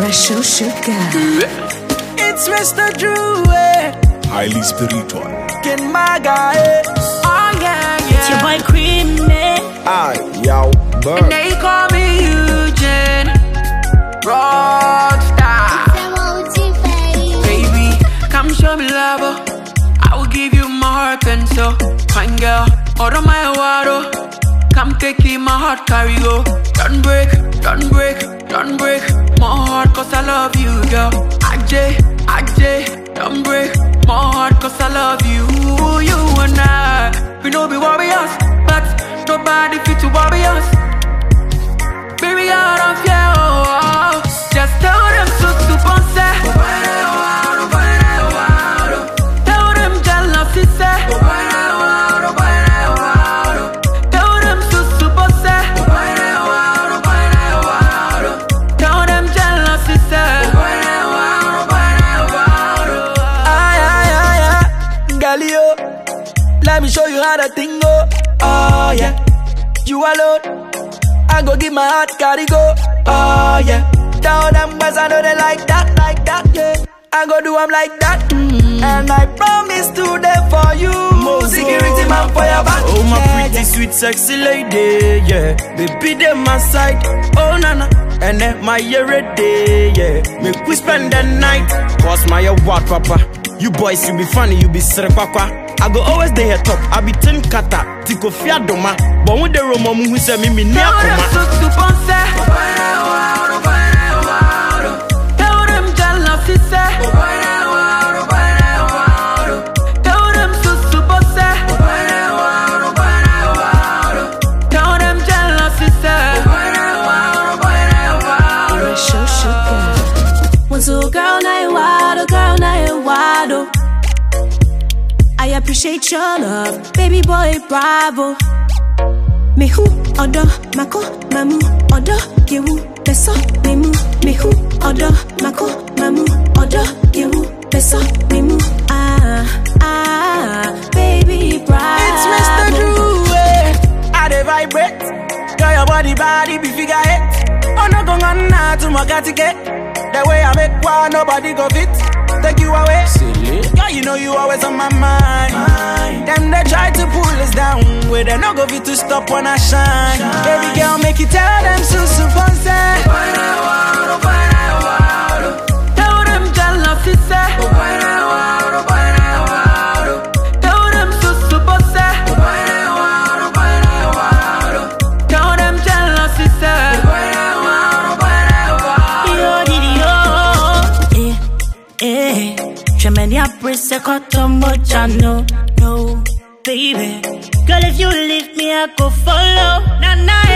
Special sugar. It's Mr. Drew. Highly spiritual. Ken Maga. Oh yeah, yeah. It's your boy Cream, Yo, bird. And they call me Eugene Rockstar. Baby, come show me love. I will give you my heart and soul. Fine girl, order my water. Come take in my heart, carry go. Don't break, don't break, don't break my heart, cause I love you, girl. Ajay, don't break my heart, cause I love you. You and I, we know be warriors, but nobody fit to warriors. Baby, I don't fear, oh. Just tell them to ponce. Tell them jealousy, say. Tell them to ponce. Tell them jealousy, say. Galileo, let me show you how the thing go. Oh yeah, you alone. I go give my heart, carry go. Oh yeah, tell them boys I know they like that, yeah. I go do them like that, and I promise to them for you. Security man for your back. Oh my pretty sweet sexy lady, yeah. Baby them my side, oh nana. And then my year day, yeah. Make we spend the night. Cause my what papa. You boys, you be funny, you be srepakwa. I go always dey here top. I be tin kata, tiko fiadoma. But when the Roma who say me near koma. Tell them jealousy, say. Tell them susupose. Tell them jealousy, say. Special sugar. Once a girl, now you wild, girl, now you wild. I appreciate your love, baby boy, bravo. Me who order, mako, mamu, order, yewu, beso, memu. Me who order, mako, mamu, order, yewu, beso, memu. Baby, bravo. It's Mr. Drew, I dey vibrate. Girl, your body be figure eight. Oh no, go on now to my ticket. The way I make one, nobody go fit. Take you away. Silly. Girl, you know you always on my mind. Them they try to pull us down, where they no go fit to stop when I shine. Baby girl, make you tell them Susu Ponce. Tell them jealousy, say. Tell them Susu Ponce. Tell them jealousy, say. Tremendous press a cotton no, baby. Girl, if you leave me, I go follow. Nah, nah.